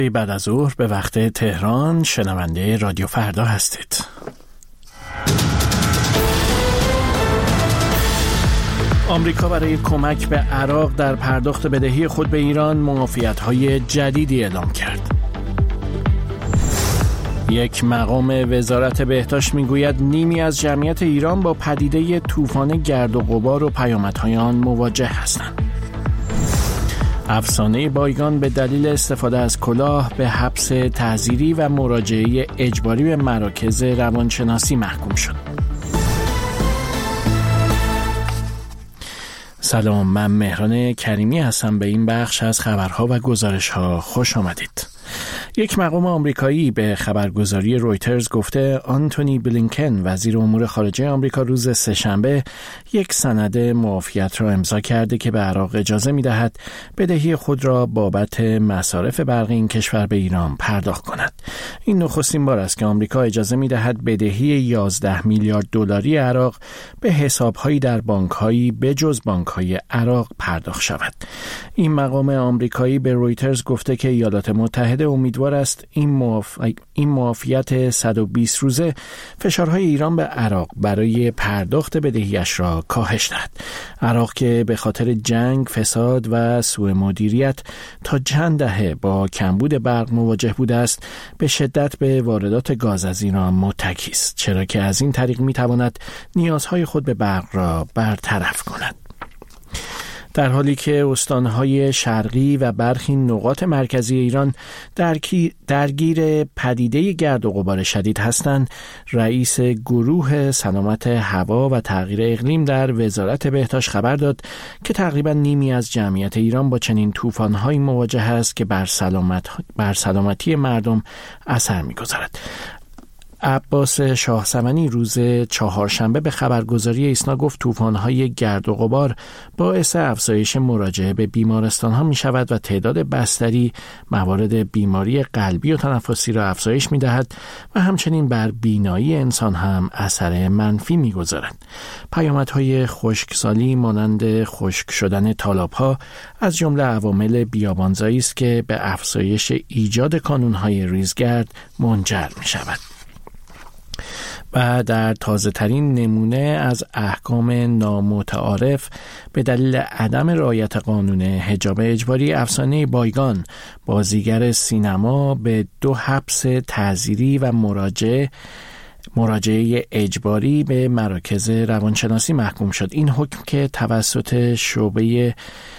بعد از ظهر به وقت تهران شنونده رادیو فردا هستید. آمریکا برای کمک به عراق در پرداخت بدهی خود به ایران معافیت‌های جدیدی اعلام کرد. یک مقام وزارت بهداشت میگوید نیمی از جمعیت ایران با پدیده طوفان گرد و غبار و پیامدهای آن مواجه هستند. افسانه بایگان به دلیل استفاده از کلاه به حبس تعزیری و مراجعه اجباری به مراکز روانشناسی محکوم شد. سلام، من مهران کریمی هستم. به این بخش از خبرها و گزارش‌ها خوش آمدید. یک مقام آمریکایی به خبرگزاری رویترز گفته آنتونی بلینکن وزیر امور خارجه آمریکا روز سه‌شنبه یک سند معافیت را امضا کرده که به عراق اجازه می‌دهد بدهی خود را بابت مصارف برق این کشور به ایران پرداخت کند. این نخستین بار است که آمریکا اجازه می‌دهد بدهی 11 میلیارد دلاری عراق به حساب‌هایی در بانک‌هایی بجز بانک‌های عراق پرداخت شود. این مقام آمریکایی به رویترز گفته که ایالات متحده امیدوار است این معافیت 120 روزه فشارهای ایران به عراق برای پرداخت بدهیش را کاهش دهد. عراق که به خاطر جنگ، فساد و سوء مدیریت تا چند دهه با کمبود برق مواجه بوده است، به شدت به واردات گاز از ایران متکی است، چرا که از این طریق میتواند نیازهای خود به برق را برطرف کند. در حالی که استانهای شرقی و برخی نقاط مرکزی ایران درگیر پدیده گرد و غبار شدید هستند، رئیس گروه سلامت هوا و تغییر اقلیم در وزارت بهداشت خبر داد که تقریبا نیمی از جمعیت ایران با چنین طوفان‌هایی مواجه است که بر سلامتی مردم اثر می‌گذارد. عباس شاهسوانی روز چهارشنبه به خبرگزاری ایسنا گفت طوفان‌های گرد و غبار باعث افزایش مراجعه به بیمارستان‌ها می‌شود و تعداد بستری موارد بیماری قلبی و تنفسی را افزایش می‌دهد و همچنین بر بینایی انسان هم اثر منفی می‌گذارد. پیامدهای خشکسالی مانند خشک شدن تالاب‌ها از جمله عوامل بیابانزایی است که به افزایش ایجاد کانون‌های ریزگرد منجر می‌شود. و در تازه ترین نمونه از احکام نامتعارف به دلیل عدم رعایت قانون حجاب اجباری، افسانه بایگان بازیگر سینما به 2 حبس تعزیری و مراجعه اجباری به مراکز روانشناسی محکوم شد. این حکم که توسط شعبه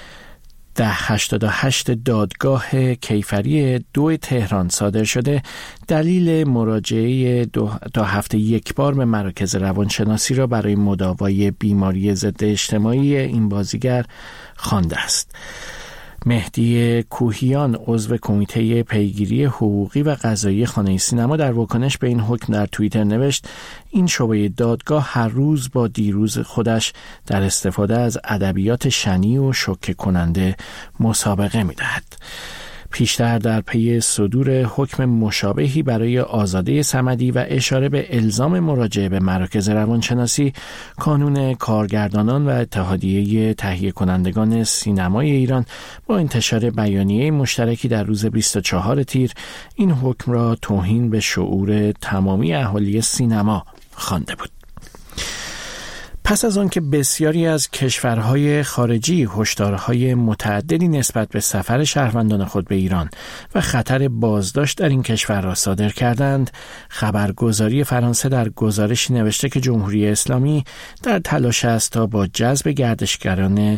1088 دادگاه کیفری 2 تهران صادر شده، دلیل مراجعه 2 هفته یک بار به مراکز روانشناسی را برای مداوای بیماری ضد اجتماعی این بازیگر خوانده است. مهدی کوهیان عضو کمیته پیگیری حقوقی و قضایی خانه سینما در واکنش به این حکم در توییتر نوشت این شعبه دادگاه هر روز با دیروز خودش در استفاده از ادبیات شنیع و شوکه کننده مسابقه می‌دهد. پیشتر در پی صدور حکم مشابهی برای آزاده صمدی و اشاره به الزام مراجعه به مراکز روانشناسی، کانون کارگردانان و اتحادیه تهیه کنندگان سینمای ایران با انتشار بیانیه مشترکی در روز 24 تیر این حکم را توهین به شعور تمامی اهالی سینما خوانده بود. پس از آن که بسیاری از کشورهای خارجی هشدارهای متعددی نسبت به سفر شهروندان خود به ایران و خطر بازداشت در این کشور را صادر کردند، خبرگزاری فرانسه در گزارشی نوشته که جمهوری اسلامی در تلاش است تا با جذب گردشگران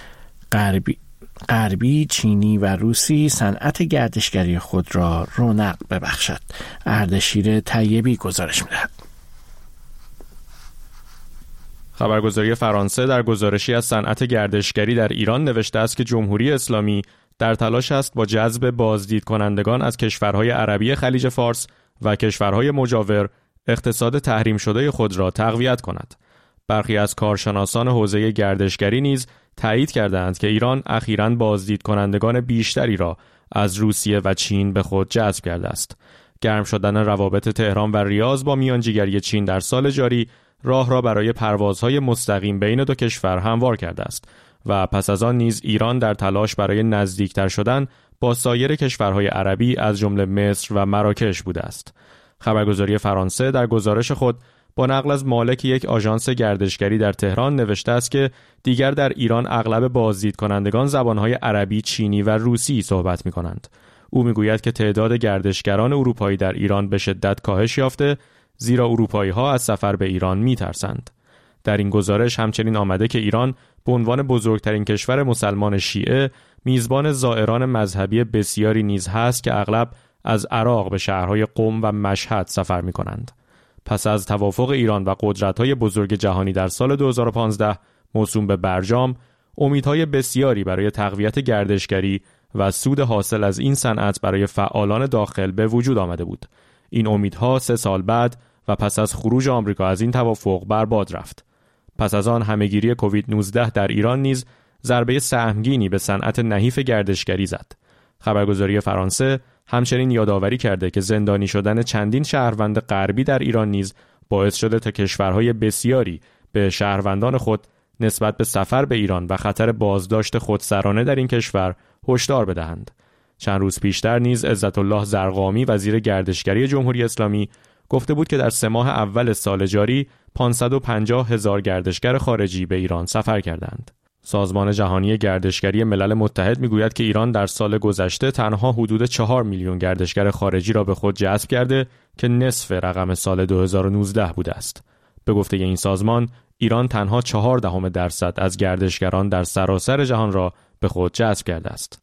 غربی، چینی و روسی صنعت گردشگری خود را رونق ببخشد. اردشیر طیبی گزارش می‌دهد. خبرگزاری فرانسه در گزارشی از صنعت گردشگری در ایران نوشته است که جمهوری اسلامی در تلاش است با جذب بازدید کنندگان از کشورهای عربی خلیج فارس و کشورهای مجاور اقتصاد تحریم شده خود را تقویت کند. برخی از کارشناسان حوزه گردشگری نیز تایید کردند که ایران اخیراً بازدید کنندگان بیشتری را از روسیه و چین به خود جذب کرده است. گرم شدن روابط تهران و ریاض با میانجیگری چین در سال جاری راه را برای پروازهای مستقیم بین دو کشور هموار کرده است و پس از آن نیز ایران در تلاش برای نزدیکتر شدن با سایر کشورهای عربی از جمله مصر و مراکش بوده است. خبرگزاری فرانسه در گزارش خود با نقل از مالک یک آژانس گردشگری در تهران نوشته است که دیگر در ایران اغلب بازدید کنندگان زبانهای عربی، چینی و روسی صحبت می‌کنند. او میگوید که تعداد گردشگران اروپایی در ایران به شدت کاهش یافته، زیرا اروپایی‌ها از سفر به ایران می‌ترسند. در این گزارش همچنین آمده که ایران به عنوان بزرگترین کشور مسلمان شیعه میزبان زائران مذهبی بسیاری نیز هست که اغلب از عراق به شهرهای قم و مشهد سفر می‌کنند. پس از توافق ایران و قدرت‌های بزرگ جهانی در سال 2015 موسوم به برجام، امیدهای بسیاری برای تقویت گردشگری و سود حاصل از این صنعت برای فعالان داخل به وجود آمده بود. این امیدها 3 سال بعد و پس از خروج آمریکا از این توافق برباد رفت. پس از آن همهگیری کووید 19 در ایران نیز ضربه سهمگینی به صنعت نحیف گردشگری زد. خبرگزاری فرانسه همچنین یادآوری کرده که زندانی شدن چندین شهروند غربی در ایران نیز باعث شده تا کشورهای بسیاری به شهروندان خود نسبت به سفر به ایران و خطر بازداشت خودسرانه در این کشور هشدار بدهند. چند روز پیشتر نیز عزت‌الله زرقامی وزیر گردشگری جمهوری اسلامی گفته بود که در 3 ماه اول سال جاری 550,000 گردشگر خارجی به ایران سفر کردند. سازمان جهانی گردشگری ملل متحد میگوید که ایران در سال گذشته تنها حدود 4 میلیون گردشگر خارجی را به خود جذب کرده که نصف رقم سال 2019 بوده است. به گفته این سازمان، ایران تنها 0.4% از گردشگران در سراسر جهان را به خود جذب کرده است.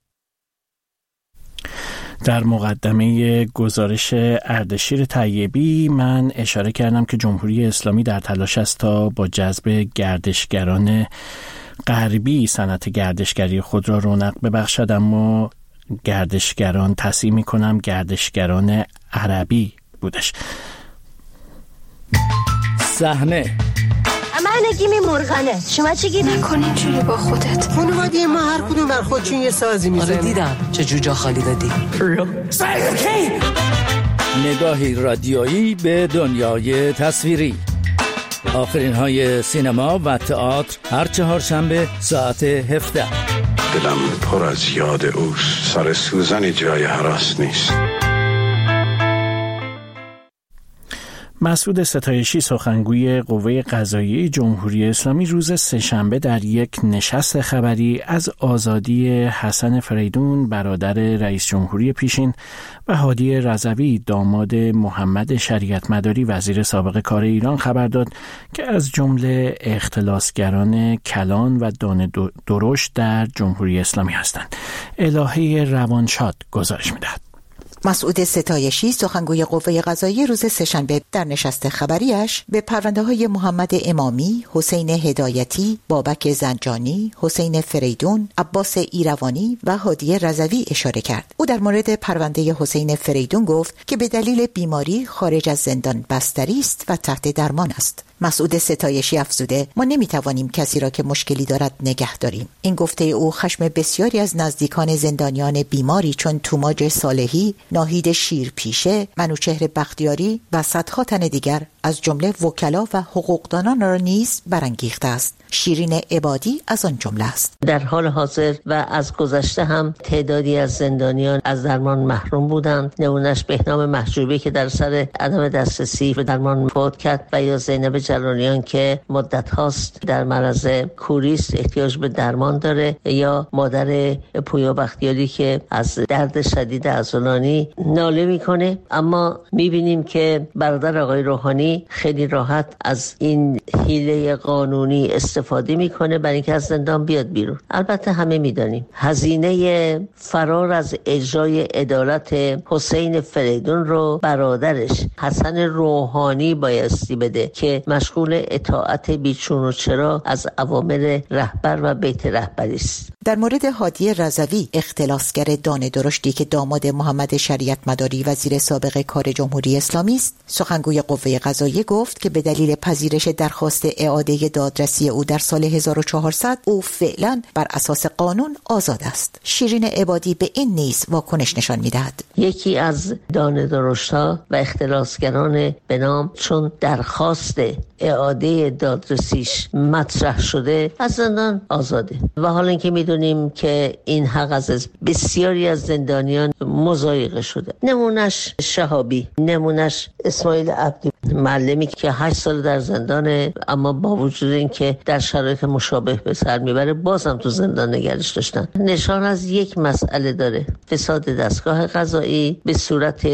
در مقدمه گزارش اردشیر طیبی من اشاره کردم که جمهوری اسلامی در تلاش است تا با جذب گردشگران غربی صنعت گردشگری خود را رونق ببخشد، اما گردشگران تصحیح می‌کنم گردشگران عربی بودش. صحنه من گیمی مرغنه، شما چی گیری؟ نکن اینجوری با خودت. خانواده ما هر کدوم بر خودشون یه سازی میزنه. آره دیدم چه جوجا خالی دادی. نگاهی رادیویی به دنیای تصویری. آخرین های سینما و تئاتر هر چهارشنبه ساعت 17. دلم پر از یاد اوست، سر سوزن جای هراس نیست. مسعود ستایشی سخنگوی قوه قضاییه جمهوری اسلامی روز سه‌شنبه در یک نشست خبری از آزادی حسن فریدون برادر رئیس جمهوری پیشین و هادی رضوی داماد محمد شریعت مداری وزیر سابق کار ایران خبر داد که از جمله اختلاسگران کلان و دانه درشت در جمهوری اسلامی هستند. الهه روانشاد گزارش می‌دهد. مسعود ستایشی سخنگوی قوه قضاییه روز سه‌شنبه در نشست خبریش به پرونده‌های محمد امامی، حسین هدایتی، بابک زنجانی، حسین فریدون، عباس ایروانی و هادی رضوی اشاره کرد. او در مورد پرونده حسین فریدون گفت که به دلیل بیماری خارج از زندان بستری است و تحت درمان است. مسعود ستایشی افزوده ما نمیتوانیم کسی را که مشکلی دارد نگه داریم. این گفته او خشم بسیاری از نزدیکان زندانیان بیماری چون توماج صالحی، ناهید شیرپیشه، منوچهر بختیاری و صدها تن دیگر از جمله وکلا و حقوقدانان را نیز برانگیخته است. شیرین عبادی از آن جمله است. در حال حاضر و از گذشته هم تعدادی از زندانیان از درمان محروم بودند. نمونهش بهنام محجوبی که در سر عدم دسترسی به درمان فوت کرد و یا زینب جلانیان که مدت هاست در معرض کوریست، احتیاج به درمان داره، یا مادر پویا بختیاری که از درد شدید عضلانی ناله میکنه. اما میبینیم که برادر آقای روحانی خیلی راحت از این حیله قانونی استفاده میکنه برای اینکه از زندان بیاد بیرون. البته همه میدانیم هزینه فرار از اجرای عدالت حسین فریدون رو برادرش حسن روحانی بایستی بده که مشغول اطاعت بیچون و چرا از اوامر رهبر و بیت رهبری است. در مورد هادی رضوی اختلاسگر دانه درشتی که داماد محمد شریعت مداری وزیر سابق کار جمهوری اسلامی است، سخنگوی قوه قضاییه گفت که به دلیل پذیرش درخواست اعاده دادرسی او در سال 1400 او فعلا بر اساس قانون آزاد است. شیرین عبادی به این نیز واکنش نشان می‌دهد. یکی از دانه درشت‌ها و اختلاسگران به نام چون درخواست اعاده دادرسیش مطرح شده از زندان آزاده و حالا اینکه میدونیم که این حق از بسیاری از زندانیان مضایقه شده. نمونش شهابی، نمونش اسماعیل عبدی، معلمی که 8 سال در زندانه، اما با وجود اینکه در شرایط مشابه به سر میبره بازم تو زندان نگرش داشتن. نشان از یک مسئله داره، فساد دستگاه قضایی به صورت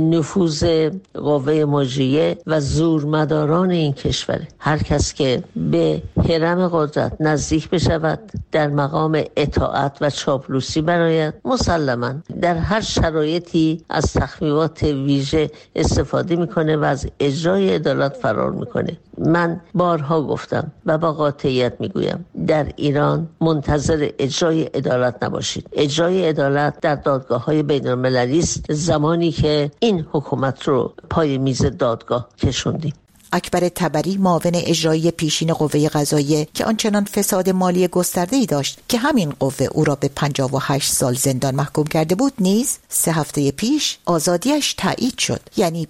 نفوذ قوه مجریه و زورمداران این کشوره. هر کس که به هرم قدرت نزدیک بشود، در مقام اطاعت و چاپلوسی برآید، مسلماً در هر شرایطی از تخفیفات ویژه استفاده میکنه و از اجرای عدالت فرار میکنه. من بارها گفتم و با قاطعیت میگویم، در ایران منتظر اجرای عدالت نباشید. اجرای عدالت در دادگاه‌های بین‌المللی است، زمانی که این حکومت رو پای میز دادگاه کشوندیم. اکبر طبری، معاون اجرایی پیشین قوه قضاییه که آنچنان فساد مالی گسترده‌ای داشت که همین قوه او را به 58 سال زندان محکوم کرده بود، نیز 3 هفته پیش آزادیش تایید شد، یعنی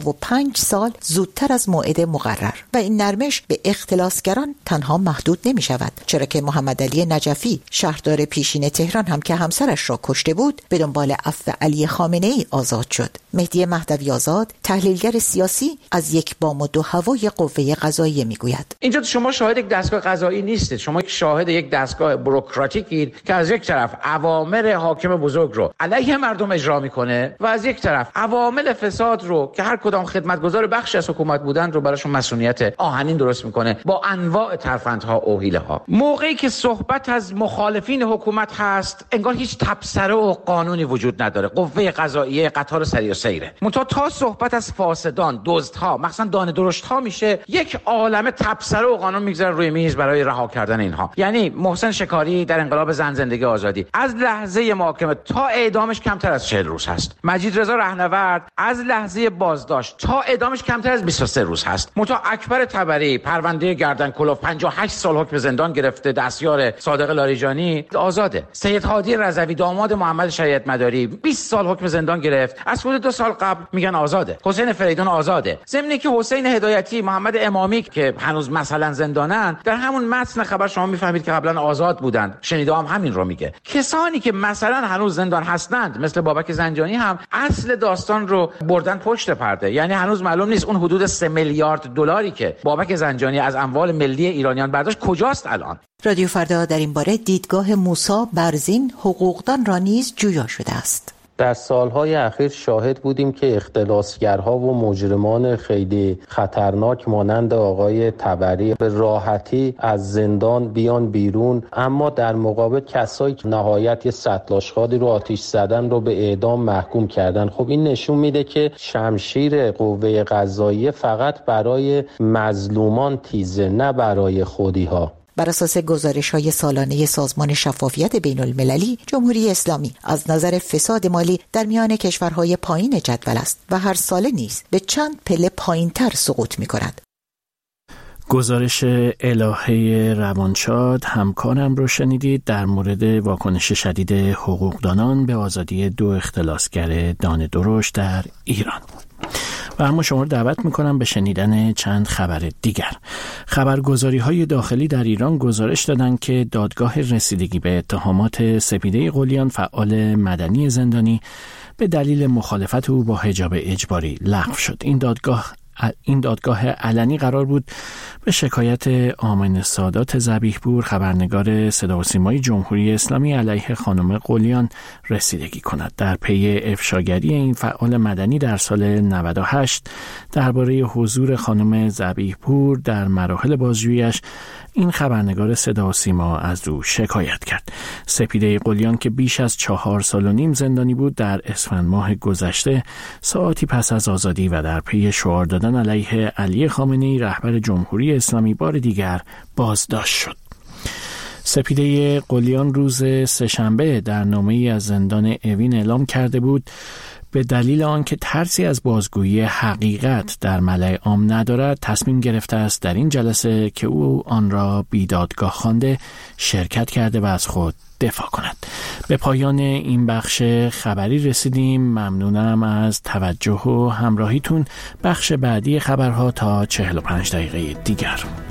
55 سال زودتر از موعد مقرر. و این نرمش به اختلاسگران تنها محدود نمی شود، چرا که محمد علی نجفی، شهردار پیشین تهران هم که همسرش را کشته بود، به دنبال عفو علی خامنه‌ای آزاد شد. مهدی مهدوی آزاد، تحلیلگر سیاسی، از یک بام و دو هوای قوه قضاییه میگوید: اینجا شما شاهد یک دستگاه قضایی نیستید، شما شاهد یک دستگاه بوروکراتیکید که از یک طرف اوامر حاکم بزرگ رو علیه مردم اجرا میکنه و از یک طرف عوامل فساد رو که هر کدام خدمتگزار بخشی از حکومت بودن رو براشون مسئولیت آهنین درست میکنه با انواع ترفندها و حیله ها. موقعی که صحبت از مخالفین حکومت هست، انگار هیچ تبصره و قانونی وجود نداره. قوه قضاییه قطار سری و سیره. منتها تا صحبت از فاسدان، دزدها، مثلا دانه درشت‌ها میشه، یک عالمه تبصره و قانون میگذاره روی میز برای رها کردن اینها. یعنی محسن شکاری در انقلاب زن زندگی آزادی از لحظه محاکمه تا اعدامش کمتر از 40 روز هست. مجید رضا رهنورد از لحظه بازداشت تا اعدامش کمتر از 23 روز هست. منتها اکبر طبری پرونده گردن کلوف 58 سال حکم زندان گرفته، دستیار صادق لاریجانی آزاده. سید هادی رضوی داماد محمد شریعت مداری 20 سال حکم زندان گرفت، از حدود 2 سال قبل میگن آزاده. حسین فریدون آزاده. ضمن که حسین هدایتی، محمد امامی که هنوز مثلا زندانن، در همون متن خبر شما میفهمید که قبلا آزاد بودند. شنیده هم همین رو میگه. کسانی که مثلا هنوز زندان هستند مثل بابک زنجانی هم اصل داستان رو بردن پشت پرده. یعنی هنوز معلوم نیست اون حدود 3 میلیارد دلاری که بابک زنجانی از اموال ملی ایرانیان برداشت کجاست الان. رادیو فردا در این باره دیدگاه موسی برزین، حقوقدان را نیز جویا شده است. در سالهای اخیر شاهد بودیم که اختلاسگرها و مجرمان خیلی خطرناک مانند آقای طبری به راحتی از زندان بیان بیرون، اما در مقابل کسایی که نهایت یه سطل‌آشغالی رو آتش زدن رو به اعدام محکوم کردن. خب این نشون میده که شمشیر قوه قضاییه فقط برای مظلومان تیزه، نه برای خودی‌ها. بر اساس گزارش‌های سالانه سازمان شفافیت بین‌المللی، جمهوری اسلامی از نظر فساد مالی در میان کشورهای پایین جدول است و هر ساله نیز به چند پله پایین‌تر سقوط می‌کند. گزارش الهه روانشاد همکارم رو شنیدید در مورد واکنش شدید حقوقدانان به آزادی 2 اختلاسگر دانه درشت در ایران. و اما شما رو دعوت میکنم به شنیدن چند خبر دیگر. خبرگزاری‌های داخلی در ایران گزارش دادند که دادگاه رسیدگی به اتهامات سپیده قلیان، فعال مدنی زندانی، به دلیل مخالفت او با حجاب اجباری لغو شد. این دادگاه علنی قرار بود به شکایت آمنه سادات ذبیح‌پور، خبرنگار صدا و سیمای جمهوری اسلامی، علیه خانم قلیان رسیدگی کند. در پی افشاگری این فعال مدنی در سال 98 درباره حضور خانم ذبیح‌پور در مراحل بازجویی‌اش، این خبرنگار صدا و سیما از او شکایت کرد. سپیده قلیان که بیش از 4 سال و نیم زندانی بود، در اسفند ماه گذشته ساعتی پس از آزادی و در پی شعار دادن علیه علی خامنه‌ای رهبر جمهوری اسلامی بار دیگر بازداشت شد. سپیده قلیان روز سه‌شنبه در نامه‌ای از زندان اوین اعلام کرده بود به دلیل آنکه ترسی از بازگویی حقیقت در ملأ عام ندارد، تصمیم گرفته است در این جلسه که او آن را بیدادگاه خوانده شرکت کرده و از خود دفاع کند. به پایان این بخش خبری رسیدیم. ممنونم از توجه و همراهیتون. بخش بعدی خبرها تا 45 دقیقه دیگر.